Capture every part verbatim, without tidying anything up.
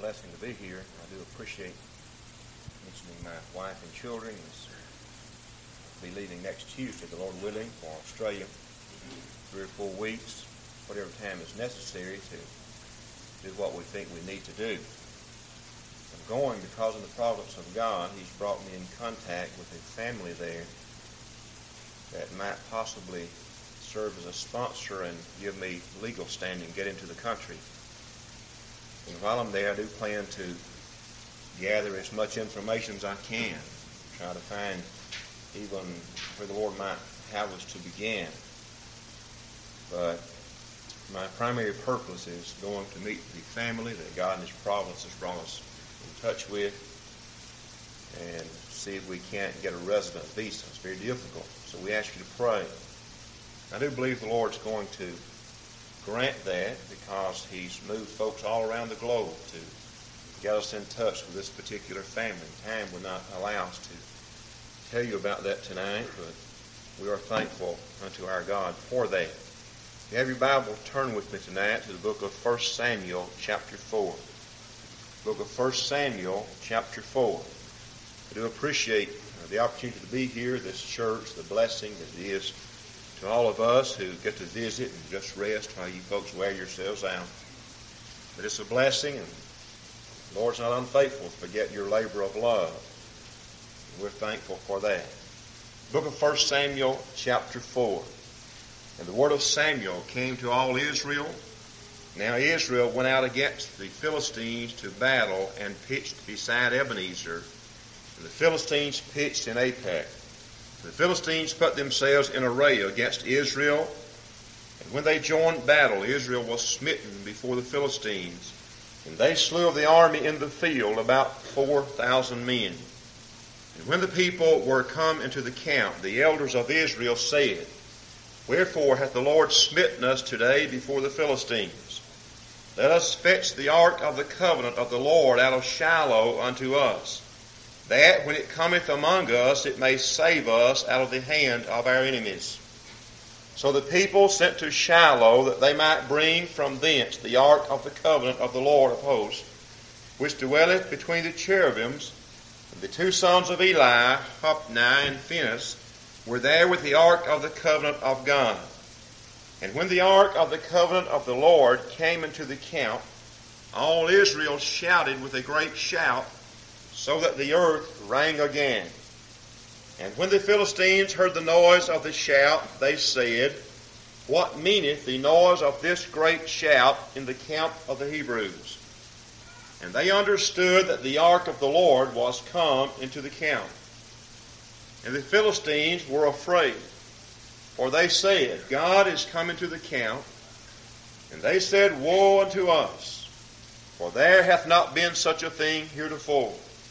blessing to be here. I do appreciate mentioning my wife and children. I'll be leaving next Tuesday, the Lord willing, for Australia. Three or four weeks, whatever time is necessary to do what we think we need to do. I'm going because of the providence of God. He's brought me in contact with a family there that might possibly serve as a sponsor and give me legal standing, get into the country. And while I'm there, I do plan to gather as much information as I can, try to find even where the Lord might have us to begin. But my primary purpose is going to meet the family that God in His providence has brought us in touch with and see if we can't get a resident visa. It's very difficult. So we ask you to pray. I do believe the Lord's going to grant that because He's moved folks all around the globe to get us in touch with this particular family. Time will not allow us to tell you about that tonight, but we are thankful unto our God for that. If you have your Bible, turn with me tonight to the book of First Samuel, chapter four. Book of First Samuel, chapter four. I do appreciate the opportunity to be here, this church, the blessing that it is to all of us who get to visit and just rest while you folks wear yourselves out. But it's a blessing, and the Lord's not unfaithful to forget your labor of love. We're thankful for that. Book of First Samuel, chapter four. And the word of Samuel came to all Israel. Now Israel went out against the Philistines to battle and pitched beside Ebenezer. And the Philistines pitched in Aphek. The Philistines put themselves in array against Israel. And when they joined battle, Israel was smitten before the Philistines. And they slew of the army in the field about four thousand men. And when the people were come into the camp, the elders of Israel said, Wherefore hath the Lord smitten us today before the Philistines? Let us fetch the ark of the covenant of the Lord out of Shiloh unto us, that when it cometh among us, it may save us out of the hand of our enemies. So the people sent to Shiloh, that they might bring from thence the ark of the covenant of the Lord of hosts, which dwelleth between the cherubims. And the two sons of Eli, Hophni and Phinehas, were there with the ark of the covenant of God. And when the ark of the covenant of the Lord came into the camp, all Israel shouted with a great shout, so that the earth rang again. And when the Philistines heard the noise of the shout, they said, What meaneth the noise of this great shout in the camp of the Hebrews? And they understood that the ark of the Lord was come into the camp. And the Philistines were afraid, for they said, God is come into the camp. And they said, Woe unto us, for there hath not been such a thing heretofore.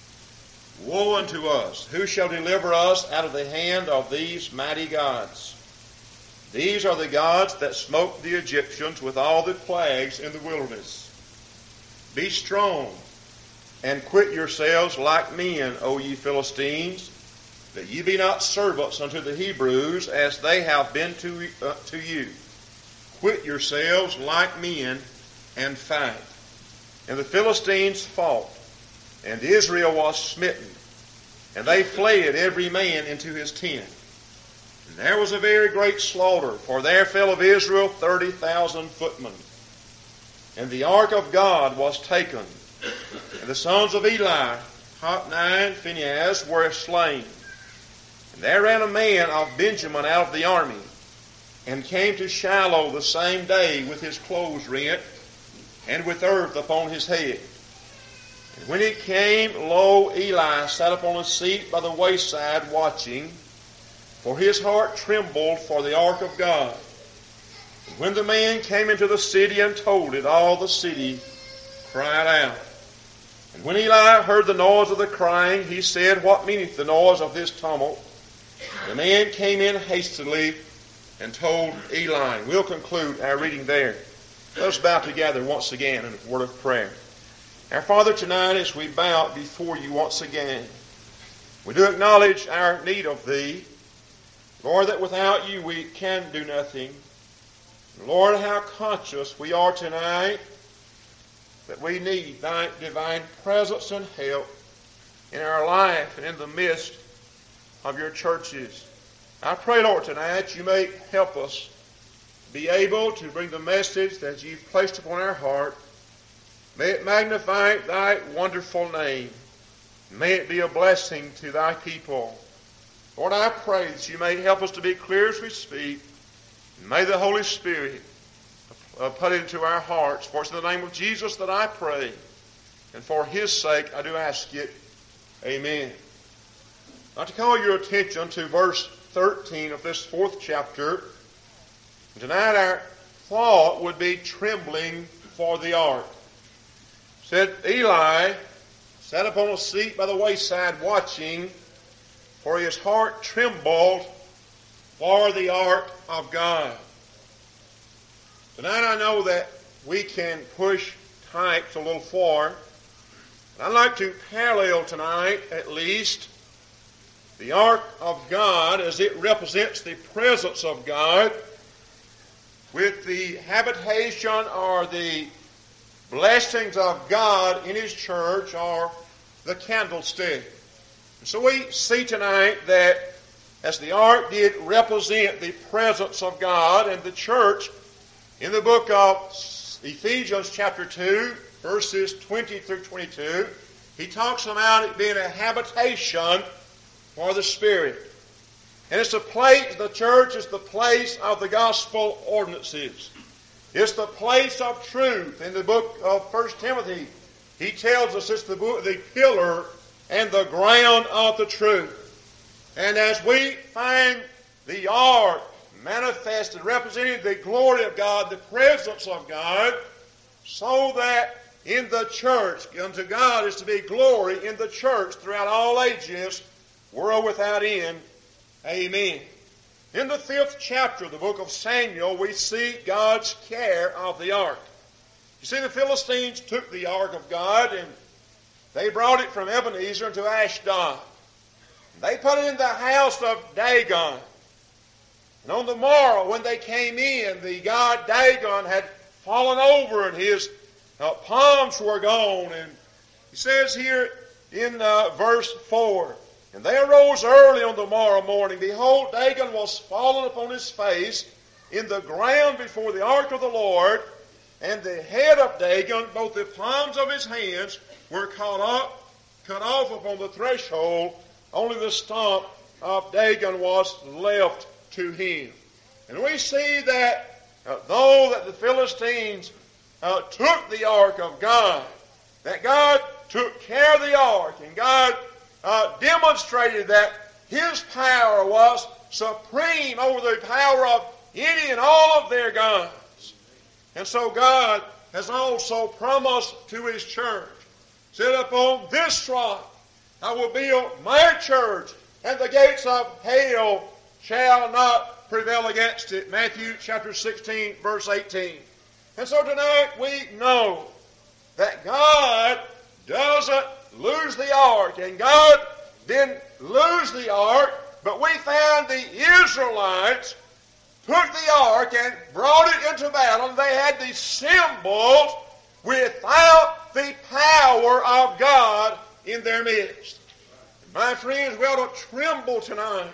Woe unto us! Who shall deliver us out of the hand of these mighty gods? These are the gods that smote the Egyptians with all the plagues in the wilderness. Be strong, and quit yourselves like men, O ye Philistines, that ye be not servants unto the Hebrews, as they have been to, uh, to you. Quit yourselves like men, and fight. And the Philistines fought, and Israel was smitten, and they fled every man into his tent. And there was a very great slaughter, for there fell of Israel thirty thousand footmen. And the ark of God was taken, and the sons of Eli, Hophni and Phinehas, were slain. And there ran a man of Benjamin out of the army, and came to Shiloh the same day with his clothes rent, and with earth upon his head. And when he came, lo, Eli sat upon a seat by the wayside watching, for his heart trembled for the ark of God. And when the man came into the city and told it, all the city cried out. And when Eli heard the noise of the crying, he said, What meaneth the noise of this tumult? The man came in hastily and told Eli. We'll conclude our reading there. Let us bow together once again in a word of prayer. Our Father, tonight as we bow before you once again, we do acknowledge our need of Thee. Lord, that without you we can do nothing. Lord, how conscious we are tonight that we need thy divine presence and help in our life and in the midst of your churches. I pray, Lord, tonight you may help us be able to bring the message that you've placed upon our heart. May it magnify thy wonderful name. May it be a blessing to thy people. Lord, I pray that you may help us to be clear as we speak. May the Holy Spirit uh, put it into our hearts. For it's in the name of Jesus that I pray. And for his sake I do ask it. Amen. I'd like to call your attention to verse thirteen of this fourth chapter. And tonight our thought would be trembling for the ark. It said, Eli sat upon a seat by the wayside watching, for his heart trembled for the ark of God. Tonight I know that we can push types a little far. I'd like to parallel tonight, at least, the ark of God as it represents the presence of God with the habitation or the blessings of God in his church or the candlestick. And so we see tonight that as the ark did represent the presence of God and the church, in the book of Ephesians chapter two, verses twenty through twenty-two, he talks about it being a habitation for the Spirit. And it's the place, the church is the place of the gospel ordinances. It's the place of truth. In the book of First Timothy, he tells us it's the, the pillar and the ground of the truth. And as we find the ark manifested, representing the glory of God, the presence of God, so that in the church, unto God is to be glory in the church throughout all ages, world without end. Amen. In the fifth chapter of the book of Samuel, we see God's care of the ark. You see, the Philistines took the ark of God and they brought it from Ebenezer to Ashdod. They put it in the house of Dagon. And on the morrow, when they came in, the god Dagon had fallen over and his uh, palms were gone. And he says here in uh, verse four, And they arose early on the morrow morning. Behold, Dagon was fallen upon his face in the ground before the ark of the Lord, and the head of Dagon, both the palms of his hands, were cut off, cut off upon the threshold. Only the stump of Dagon was left to him. And we see that uh, though that the Philistines uh, took the ark of God, that God took care of the ark, and God uh, demonstrated that his power was supreme over the power of any and all of their gods. And so God has also promised to his church, said, upon this rock I will build my church, and the gates of hell shall not prevail against it. Matthew chapter sixteen, verse eighteen. And so tonight we know that God doesn't lose the ark, and God didn't lose the ark, but we found the Israelites took the ark and brought it into battle, and they had these symbols without the power of God in their midst. My friends, we ought to tremble tonight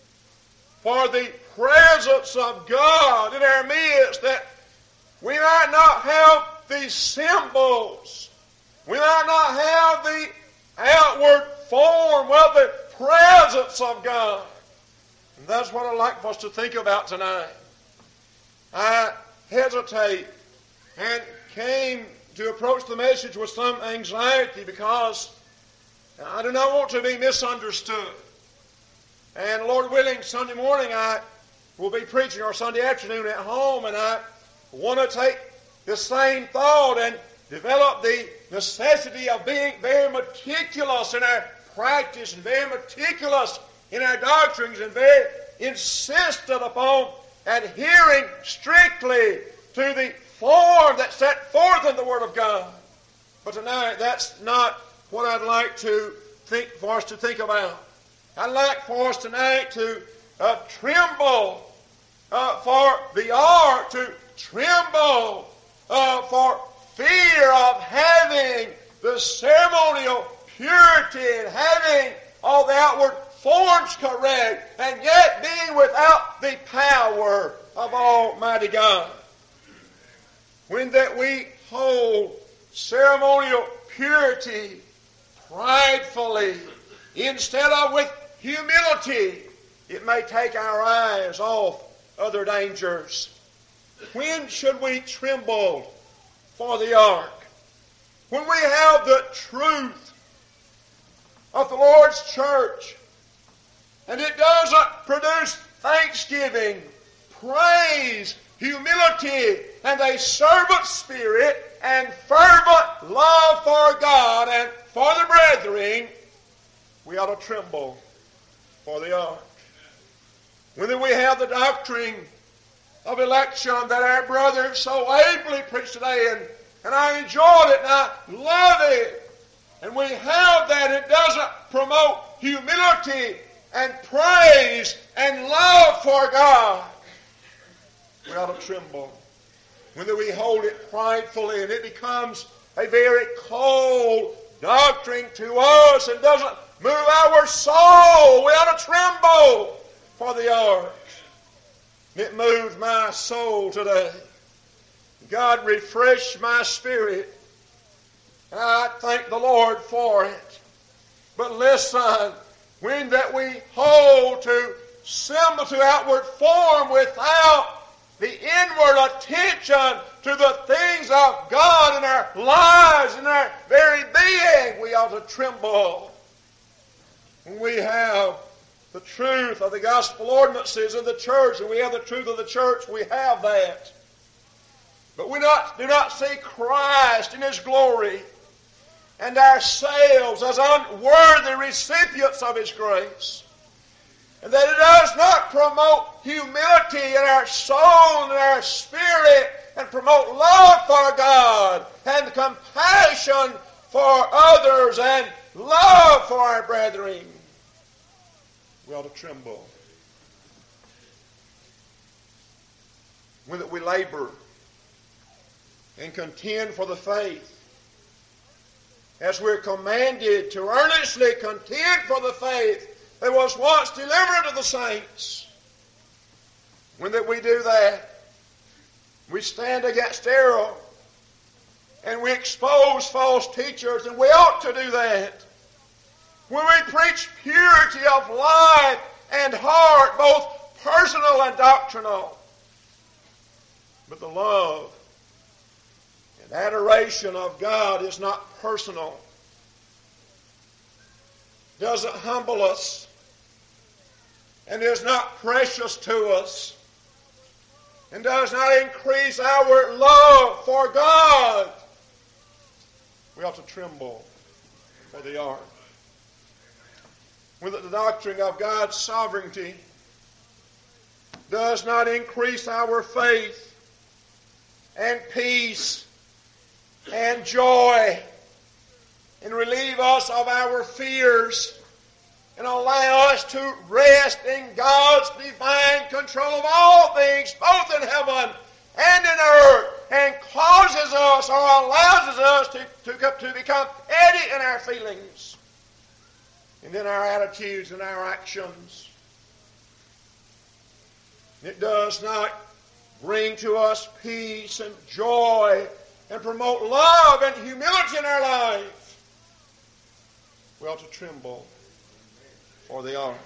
for the presence of God in our midst, that we might not have these symbols. We might not have the outward form of the presence of God. And that's what I'd like for us to think about tonight. I hesitate and came to approach the message with some anxiety because I do not want to be misunderstood. And Lord willing, Sunday morning I will be preaching, or Sunday afternoon at home, and I want to take the same thought and develop the necessity of being very meticulous in our practice and very meticulous in our doctrines and very insistent upon adhering strictly to the form that's set forth in the Word of God. But tonight, that's not what I'd like to think for us to think about. I'd like for us tonight to uh, tremble uh, for the ark, to tremble uh, for fear of how the ceremonial purity and having all the outward forms correct, and yet being without the power of Almighty God. When that we hold ceremonial purity pridefully instead of with humility, it may take our eyes off other dangers. When should we tremble for the ark? When we have the truth of the Lord's church, and it doesn't produce thanksgiving, praise, humility, and a servant spirit, and fervent love for God and for the brethren, we ought to tremble for the ark. When we have the doctrine of election that our brother so ably preached today, and, and I enjoyed it and I love it, and we have that, it doesn't promote humility and praise and love for God, we ought to tremble. When we hold it pridefully and it becomes a very cold doctrine to us and doesn't move our soul, we ought to tremble for the ark. It moved my soul today. God refreshed my spirit. And I thank the Lord for it. But listen, when that we hold to symbol, to outward form without the inward attention to the things of God in our lives, in our very being, we ought to tremble. When we have the truth of the gospel ordinances in the church, and we have the truth of the church, we have that. But we not, do not see Christ in His glory and ourselves as unworthy recipients of His grace. And that it does not promote humility in our soul and our spirit and promote love for God and compassion for others and love for our brethren. We ought to tremble. When that we labor and contend for the faith, as we're commanded to earnestly contend for the faith that was once delivered to the saints. When that we do that, we stand against error and we expose false teachers, and we ought to do that. When we preach purity of life and heart, both personal and doctrinal. But the love and adoration of God is not personal. Doesn't humble us and is not precious to us and does not increase our love for God. We ought to tremble for the ark. When the doctrine of God's sovereignty does not increase our faith and peace and joy and relieve us of our fears and allow us to rest in God's divine control of all things, both in heaven and in earth, and causes us or allows us to, to, to become petty in our feelings and in our attitudes and our actions. It does not bring to us peace and joy and promote love and humility in our life. We ought to tremble for the ark.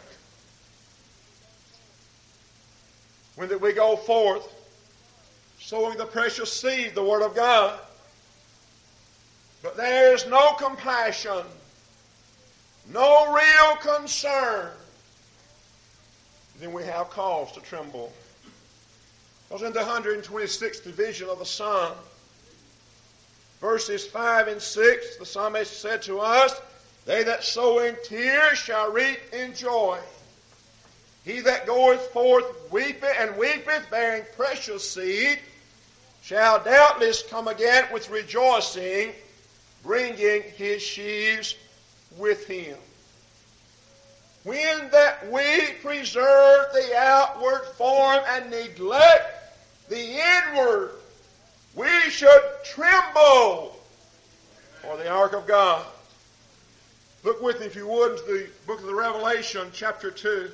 When that we go forth sowing the precious seed, the Word of God, but there is no compassion, no real concern, then we have cause to tremble. Because in the one hundred twenty-sixth division of the Psalm, verses five and six, the psalmist said to us, "They that sow in tears shall reap in joy. He that goeth forth weepeth and weepeth, bearing precious seed, shall doubtless come again with rejoicing, bringing his sheaves with him." When that we preserve the outward form and neglect the inward, we should tremble for the ark work of God. Look with me, if you would, to the book of the Revelation, chapter two,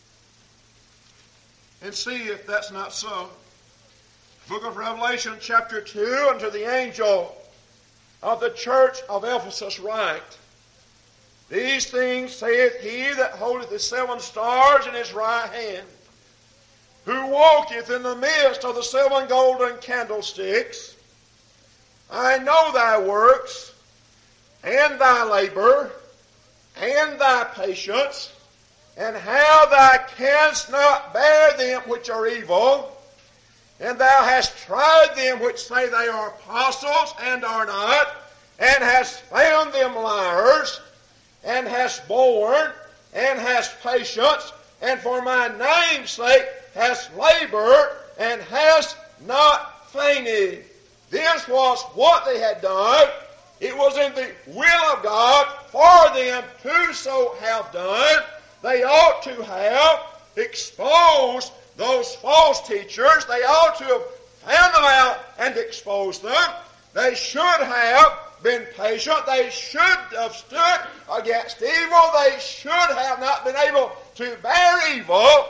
and see if that's not so. Book of Revelation, chapter two, unto the angel of the church of Ephesus write, These things saith he that holdeth the seven stars in his right hand, who walketh in the midst of the seven golden candlesticks. I know thy works, and thy labor, and thy patience, and how thou canst not bear them which are evil, and thou hast tried them which say they are apostles and are not, and hast found them liars, and hast borne, and hast patience, and for my name's sake hast labored, and hast not fainted. This was what they had done. It was in the will of God for them to so have done. They ought to have exposed those false teachers. They ought to have found them out and exposed them. They should have been patient. They should have stood against evil. They should have not been able to bear evil.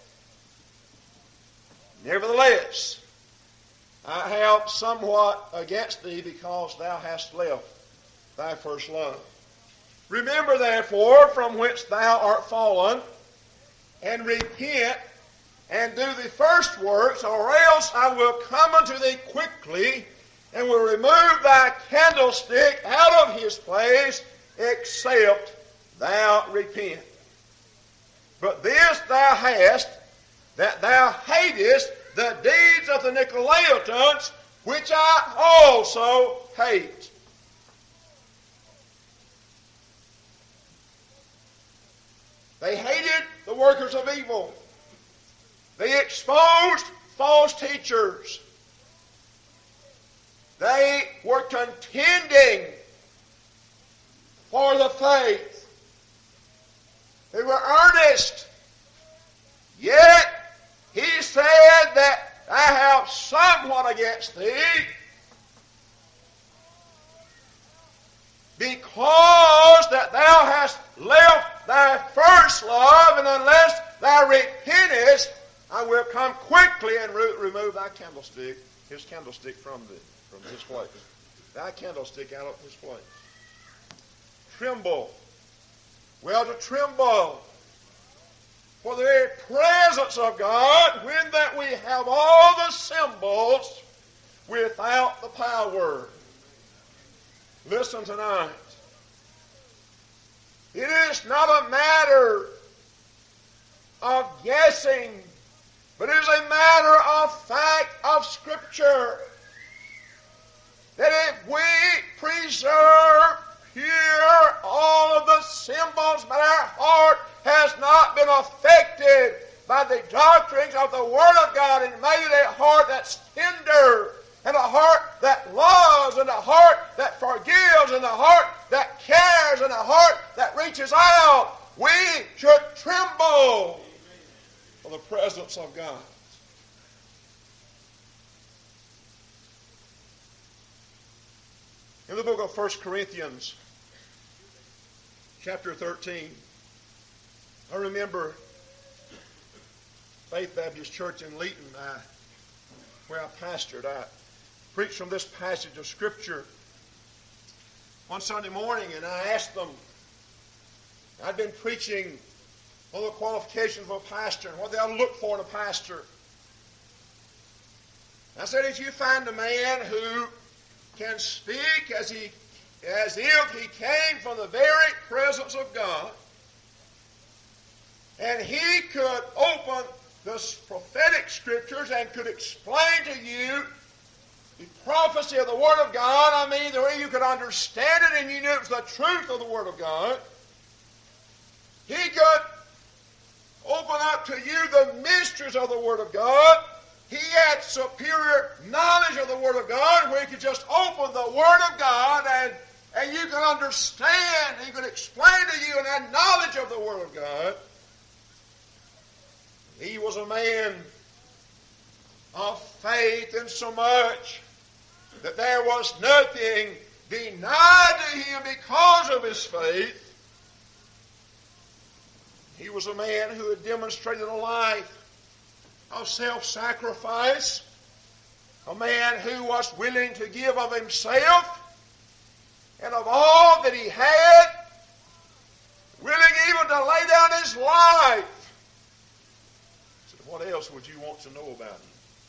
Nevertheless, I have somewhat against thee, because thou hast left thy first love. Remember therefore from whence thou art fallen, and repent, and do the first works, or else I will come unto thee quickly, and will remove thy candlestick out of his place, except thou repent. But this thou hast, that thou hatest the deeds of the Nicolaitans, which I also hate. They hated the workers of evil. They exposed false teachers. They were contending for the faith. They were earnest. Yet he said that I have somewhat against thee, because that thou hast left thy first love, and unless thou repentest, I will come quickly and re- remove thy candlestick, his candlestick from thee, from his place. Thy candlestick out of his place. Tremble. Well, to tremble for the very presence of God, when that we have all the symbols without the power. Listen tonight. It is not a matter of guessing, but it is a matter of fact of Scripture. That if we preserve pure all of the symbols, but our heart has not been affected by the doctrines of the Word of God, and made it a heart that's tender, and a heart that loves, and a heart that forgives, and a heart that cares, and a heart that reaches out, we should tremble for the presence of God. In the book of First Corinthians, chapter thirteen, I remember Faith Baptist Church in Leeton, I, where I pastored. I preached from this passage of Scripture one Sunday morning, and I asked them, I'd been preaching on the qualifications of a pastor and what they ought to look for in a pastor. I said, if you find a man who can speak as he as if he came from the very presence of God, and he could open the prophetic Scriptures and could explain to you the prophecy of the Word of God, I mean, the way you could understand it and you knew it was the truth of the Word of God, he could open up to you the mysteries of the Word of God. He had superior knowledge of the Word of God, where he could just open the Word of God and, and you could understand, he could explain to you and had knowledge of the Word of God. He was a man of faith in so much that there was nothing denied to him because of his faith. He was a man who had demonstrated a life of self-sacrifice, a man who was willing to give of himself and of all that he had, willing even to lay down his life. So what else would you want to know about him?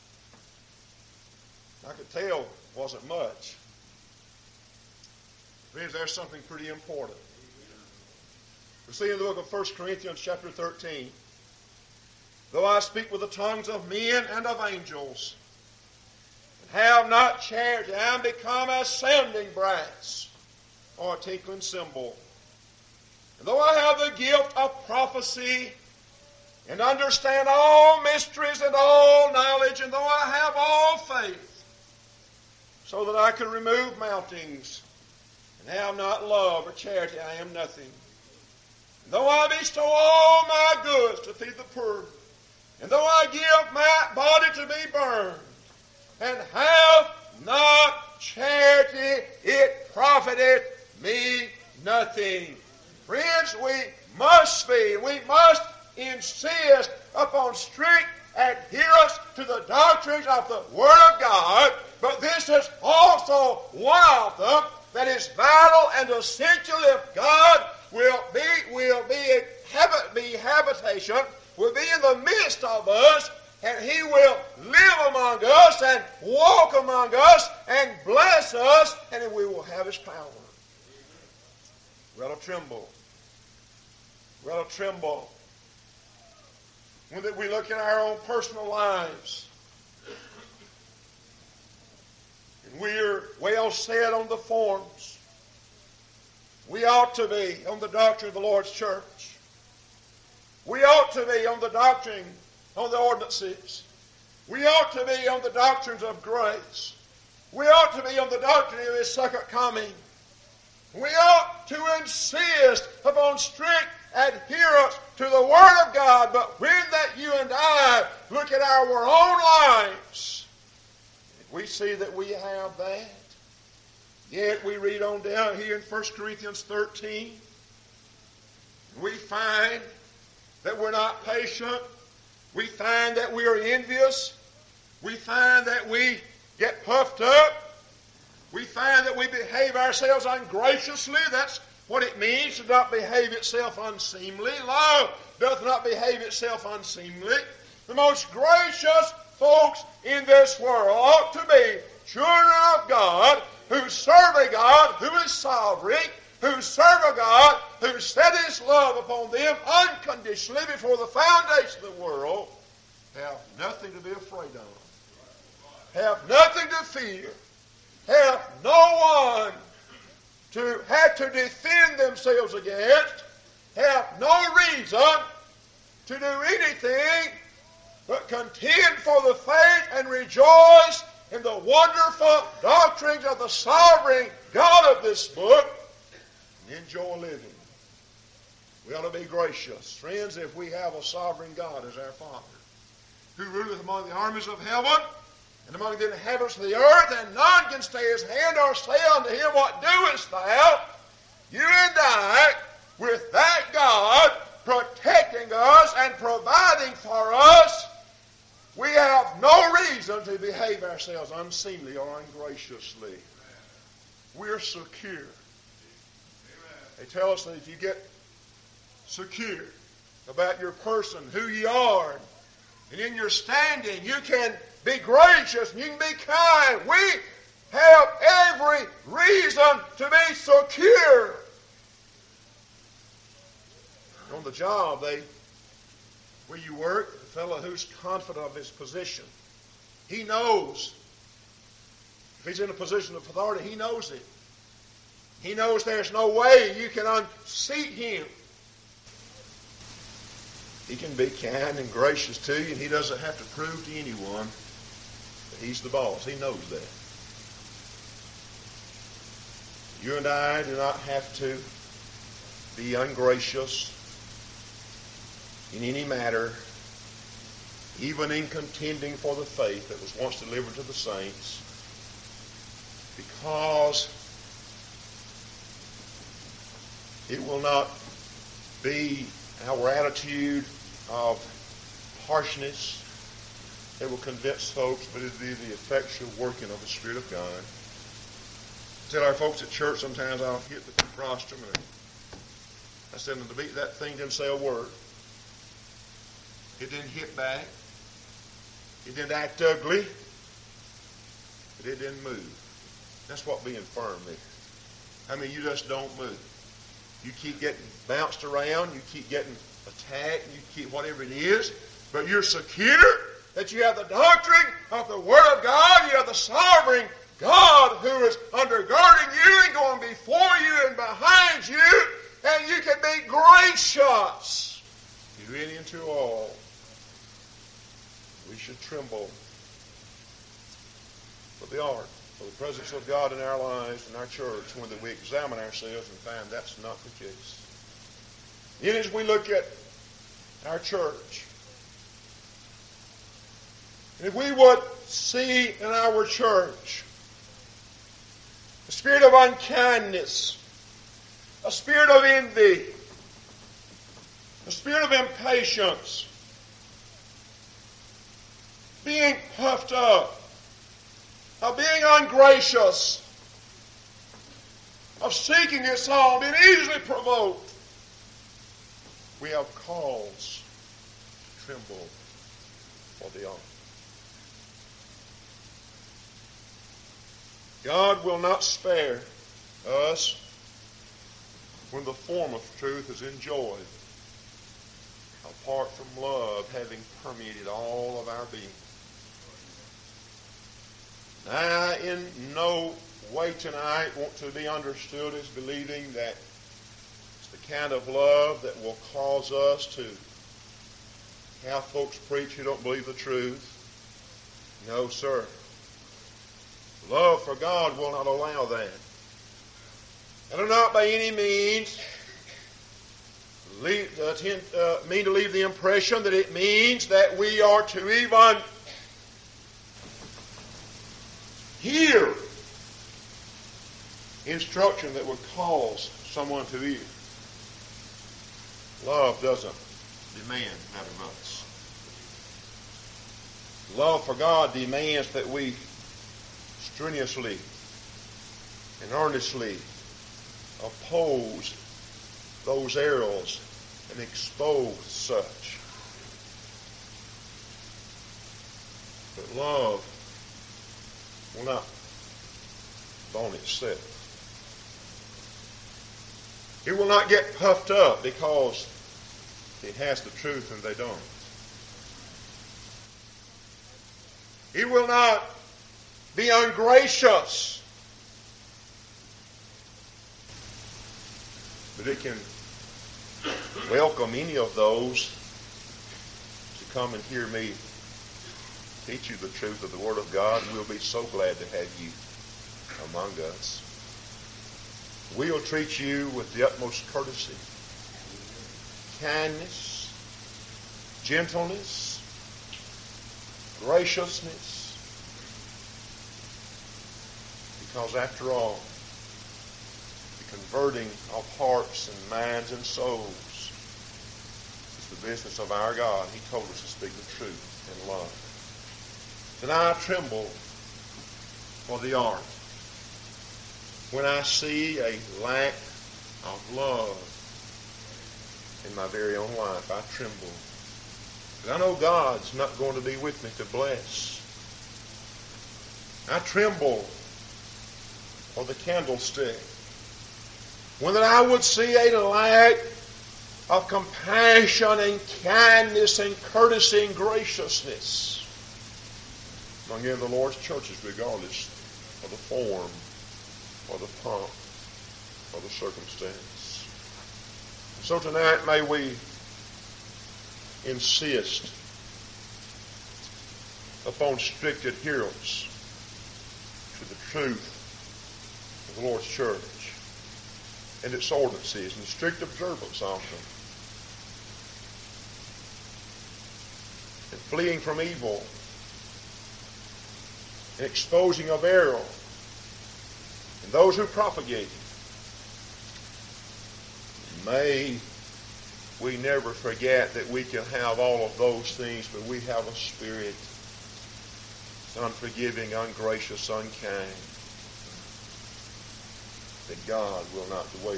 I could tell it wasn't much. Friends, there's something pretty important. We see in the book of First Corinthians chapter thirteen, though I speak with the tongues of men and of angels, and have not charity, I am become as sounding brass or a tinkling cymbal. And though I have the gift of prophecy, and understand all mysteries and all knowledge, and though I have all faith, so that I could remove mountains, and have not love or charity, I am nothing. And though I bestow all my goods to feed the poor, and though I give my body to be burned, and have not charity, it profiteth me nothing. Friends, we must be, we must insist upon strict adherence to the doctrines of the Word of God, but this is also one of them that is vital and essential if God will be will be habit be habitation, will be in the midst of us, and He will live among us and walk among us and bless us, and then we will have His power. We ought to tremble. We ought to tremble when we look at our own personal lives. And we're well set on the forms. We ought to be on the doctrine of the Lord's church. We ought to be on the doctrine on the ordinances. We ought to be on the doctrines of grace. We ought to be on the doctrine of His second coming. We ought to insist upon strict adherence to the Word of God, but when that you and I look at our own lives, we see that we have that. Yet we read on down here in First Corinthians thirteen, we find that we're not patient. We find that we are envious. We find that we get puffed up. We find that we behave ourselves ungraciously. That's what it means to not behave itself unseemly. Love doth not behave itself unseemly. The most gracious folks in this world ought to be children of God who serve a God who is sovereign, who serve a God who set His love upon them unconditionally before the foundation of the world, have nothing to be afraid of, have nothing to fear, have no one to have to defend themselves against, have no reason to do anything but contend for the faith and rejoice in the wonderful doctrines of the sovereign God of this book, and enjoy living. We ought to be gracious. Friends, if we have a sovereign God as our Father, who ruleth among the armies of heaven and among the inhabitants of the earth, and none can stay His hand or say unto Him, What doest thou? You and I, with that God protecting us and providing for us, we have no reason to behave ourselves unseemly or ungraciously. We're secure. They tell us that if you get secure about your person, who you are, and in your standing, you can be gracious and you can be kind. We have every reason to be secure. On the job, they where you work, the fellow who's confident of his position, he knows. If he's in a position of authority, he knows it. He knows there's no way you can unseat him. He can be kind and gracious to you, and he doesn't have to prove to anyone that he's the boss. He knows that. You and I do not have to be ungracious in any matter, even in contending for the faith that was once delivered to the saints, because It will not be our attitude of harshness that will convince folks, but it will be the effectual working of the Spirit of God. I tell our folks at church sometimes I'll hit the rostrum and I said to beat that thing didn't say a word. It didn't hit back. It didn't act ugly. But it didn't move. That's what being firm is. I mean, you just don't move. You keep getting bounced around. You keep getting attacked. You keep whatever it is. But you're secure that you have the doctrine of the Word of God. You have the sovereign God who is undergirding you and going before you and behind you. And you can be gracious. You enter into all. We should tremble for the art, for the presence of God in our lives and our church when we examine ourselves and find that's not the case. Then as we look at our church, if we would see in our church a spirit of unkindness, a spirit of envy, a spirit of impatience, being puffed up, of being ungracious, of seeking its own, being easily provoked, we have cause to tremble for the honor. God will not spare us when the form of truth is enjoyed, apart from love having permeated all of our being. I, in no way tonight, want to be understood as believing that it's the kind of love that will cause us to have folks preach who don't believe the truth. No, sir. Love for God will not allow that. I do not by any means leave, uh, tend, uh, mean to leave the impression that it means that we are to even hear instruction that would cause someone to ear. Love doesn't demand that of us. Love for God demands that we strenuously and earnestly oppose those errors and expose such. But love will not bone itself. It will not get puffed up because it has the truth and they don't. It will not be ungracious, but it can welcome any of those to come and hear me teach you the truth of the Word of God, and we'll be so glad to have you among us. We'll treat you with the utmost courtesy, kindness, gentleness, graciousness, because after all, the converting of hearts and minds and souls is the business of our God. He told us to speak the truth in love. And I tremble for the art when I see a lack of love in my very own life. I tremble. But I know God's not going to be with me to bless. I tremble for the candlestick when that I would see a lack of compassion and kindness and courtesy and graciousness among any of the Lord's churches, regardless of the form or the pomp or the circumstance. So tonight may we insist upon strict adherence to the truth of the Lord's church and its ordinances, and strict observance of them, and fleeing from evil, and exposing of error, and those who propagate it. May we never forget that we can have all of those things, but we have a spirit that's unforgiving, ungracious, unkind, that God will not dwell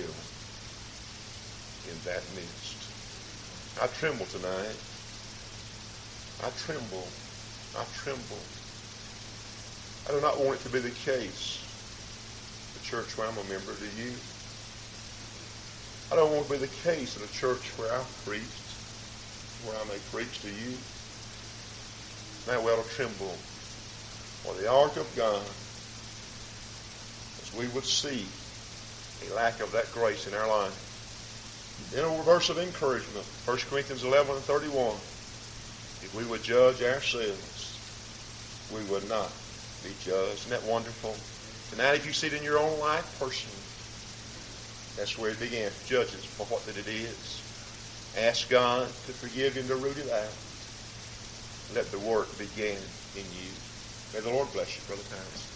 in that midst. I tremble tonight. I tremble. I tremble. I do not want it to be the case, the church where I'm a member, do you? I don't want it to be the case in a church where I've preached, where I may preach to you. Now we ought to tremble for the ark of God, as we would see a lack of that grace in our life. Then a verse of encouragement, First Corinthians eleven and thirty-one. If we would judge ourselves, we would not be judged. Isn't that wonderful? Tonight, if you see it in your own life personally, that's where it begins. Judge it for what that it is. Ask God to forgive you and to root it out. Let the work begin in you. May the Lord bless you, Brother Towns.